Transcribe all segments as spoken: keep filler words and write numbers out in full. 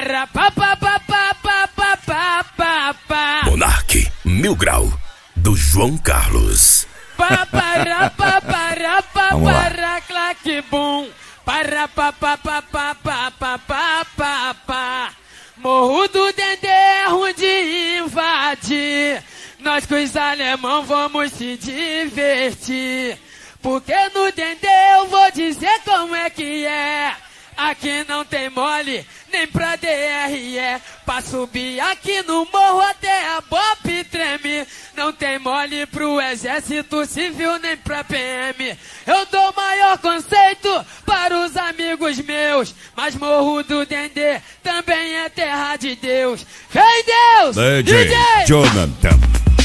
para pa pa pa pa pa pa pa pa pa. Monark Mil Grau do João Carlos. Pa para pa para pa para claque bum. Para pa pa pa pa pa pa pa pa pa. Morro do Dendê é ruim de invadir. Nós com os alemão vamos se divertir. Porque no Dendê eu vou dizer como é que é. Aqui não tem mole, nem pra D R E. Pra subir aqui no morro até a Bop treme. Não tem mole pro exército civil, nem pra P M. Eu dou maior conceito para os amigos meus. Mas Morro do Dendê também é terra de Deus. Vem Deus! D J, D J Jonathan.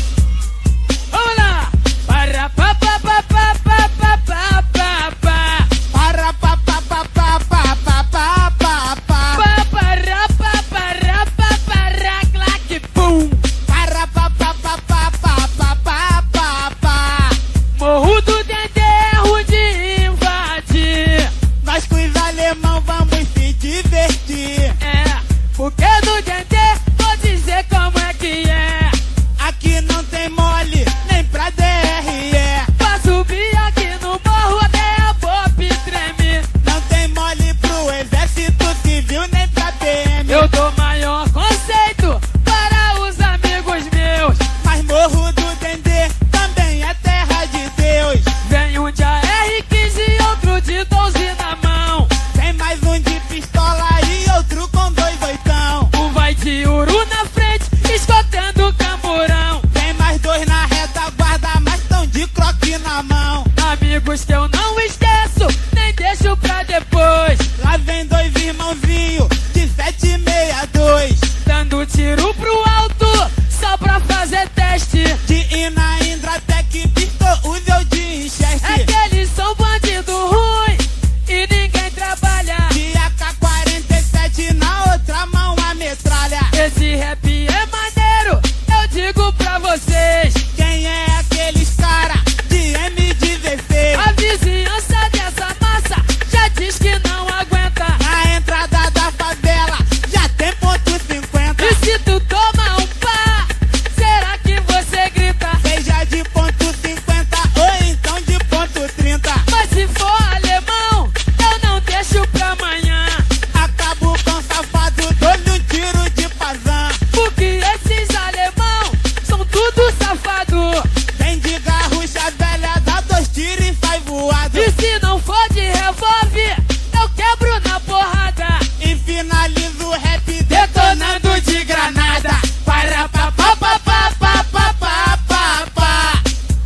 Vamos lá! Para pa pa pa pa pa pa pa pa pa. Para pa pa pa pa pa pa pa pa pa. Pa para pa para pa para claque pum. Para pa pa pa pa pa pa pa pa pa. Morro do Dendê é ruim de invadir. Nós com os alemão vamos se divertir. É, porque no Dendê vou dizer como é que é. Aqui não tem mole, nem pra D R E. Pra subir aqui no morro até a Bop treme. Não tem mole pro exército civil, nem pra P M. Eu dou maior conceito para os amigos meus. Mas Morro do Dendê também é terra de Deus. Vem um de A R quinze e outro de doze na mão. Tem mais um de pistola e outro com dois oitão. Um vai de uru na frente, escotando o camburão. Tem mais dois na retaguarda, mas tão de croque na mão. Amigos que eu não esqueço, nem deixo pra depois. Lá vem dois irmãozinhos de sete e meia dois. Dando tiro pro alto, só pra fazer teste. De Ina Indratec, Pistol, Uzel de Winchester. É que eles são bandido ruim e ninguém trabalha. De A K quarenta e sete na outra mão a metralha. Esse rap é maneiro, eu digo pra vocês. Quem é aqueles cara de M dezesseis? A vizinhança dessa massa já diz que não aguenta. Na entrada da favela já tem ponto cinquenta. E se tu toma um pá, será que você grita? Seja de ponto cinquenta ou então de ponto trinta. Mas se for alemão, eu não deixo pra amanhã. Acabo com safado, dou-lhe um tiro de pazã. Porque esses alemão são tudo safado. Vem de garrucha velha, dá dois tiros e sai voado. E se não for de revólver, eu quebro na porrada. E finalizo o rap detonando de granada. Para pa pa pa pa pa pa pa pa pa.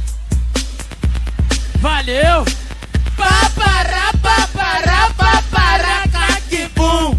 Valeu! Pa para pa para pa para claque bum.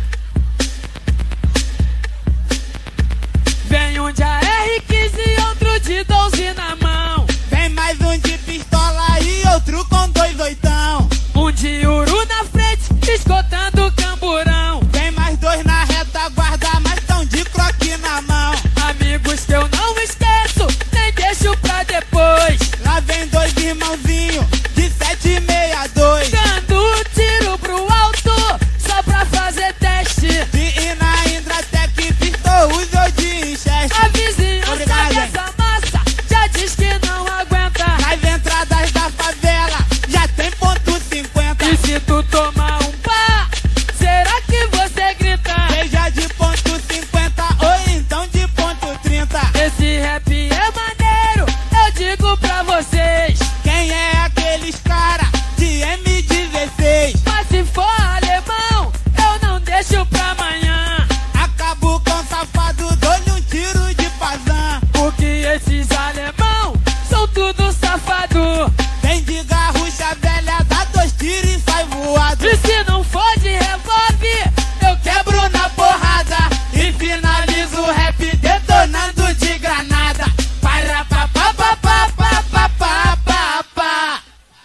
Vem um de A R quinze e outro de doze na mão. Vem mais um de pistola e outro com dois oitão. Um de uru na frente, escotando o camburão. Vem mais dois na retaguarda, mas tão de croque na mão. Amigos que eu não esqueço, nem deixo pra depois. Lá vem dois irmãozinhos de sete e meia dois. Dando tiro pro alto, só pra fazer teste. De Ina Indratec, Pistol, Uzel de Winchester. A vizinhança Obrigado, dessa massa já diz que não aguenta. Nas entradas da favela já tem ponto cinquenta. E se tu tomar um pá, será que você grita? Seja de ponto cinquenta ou então de ponto trinta. Esse rap é maneiro, eu digo pra vocês. Quem é aqueles cara de M dezesseis? Mas se for alemão, eu não deixo pra amanhã. Acabo com safado, dou-lhe um tiro de pazã. Porque esses alemão são tudo safado. Vem de garrucha velha, dá dois tiros e sai voado. E se não for de revólver, eu Quebro na porrada e finalizo o rap detonando de granada. Para pa pa pa pa pa pa pa pa pa.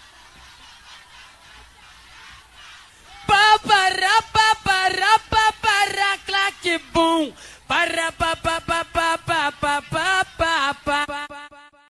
pa para pa para pa para claque bum. Para pa pa pa